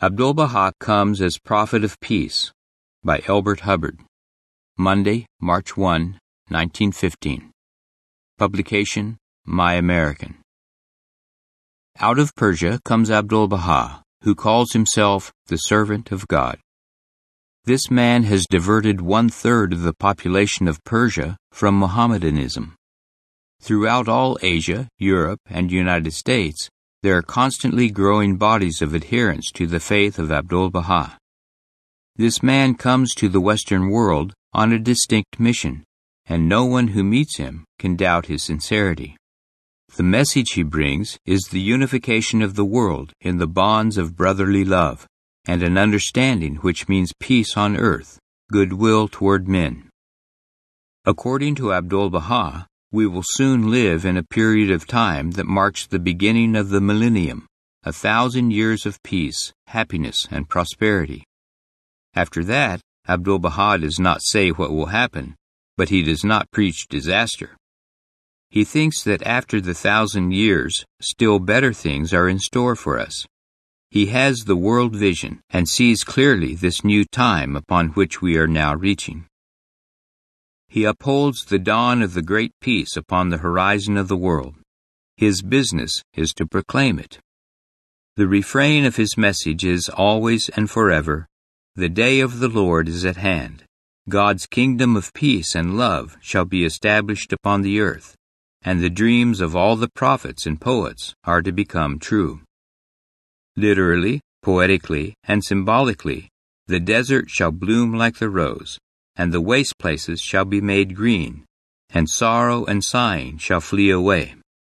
Abdu'l-Baha Comes as Prophet of Peace by Elbert Hubbard. Monday, March 1, 1915. Publication, My American. Out of Persia comes Abdu'l-Baha, who calls himself the Servant of God. This man has diverted 1/3 of the population of Persia from Mohammedanism. Throughout all Asia, Europe, and United States, there are constantly growing bodies of adherents to the faith of Abdu'l-Baha. This man comes to the Western world on a distinct mission, and no one who meets him can doubt his sincerity. The message he brings is the unification of the world in the bonds of brotherly love, and an understanding which means peace on earth, goodwill toward men. According to Abdu'l-Baha, we will soon live in a period of time that marks the beginning of the millennium, 1,000 years of peace, happiness, and prosperity. After that, Abdu'l-Baha does not say what will happen, but he does not preach disaster. He thinks that after the 1,000 years, still better things are in store for us. He has the world vision and sees clearly this new time upon which we are now reaching. He upholds the dawn of the great peace upon the horizon of the world. His business is to proclaim it. The refrain of his message is always and forever, "The day of the Lord is at hand. God's kingdom of peace and love shall be established upon the earth, and the dreams of all the prophets and poets are to become true." Literally, poetically, and symbolically, the desert shall bloom like the rose, and the waste places shall be made green, and sorrow and sighing shall flee away.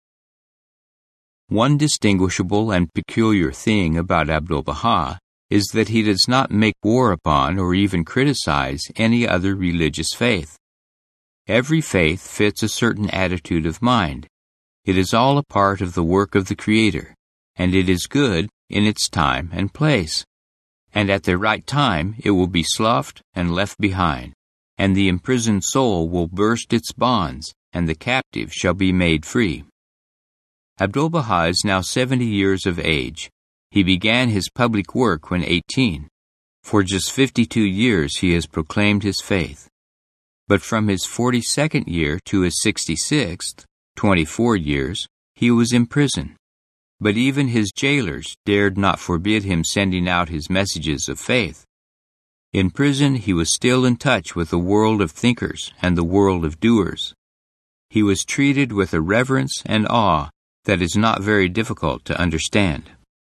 One distinguishable and peculiar thing about Abdu'l-Baha is that he does not make war upon or even criticize any other religious faith. Every faith fits a certain attitude of mind. It is all a part of the work of the Creator, and it is good in its time and place. And at the right time it will be sloughed and left behind, and the imprisoned soul will burst its bonds, and the captive shall be made free. Abdu'l-Baha is now 70 years of age. He began his public work when 18. For just 52 years he has proclaimed his faith. But from his 42nd year to his 66th, 24 years, he was in prison. But even his jailers dared not forbid him sending out his messages of faith. In prison he was still in touch with the world of thinkers and the world of doers. He was treated with a reverence and awe that is not very difficult to understand.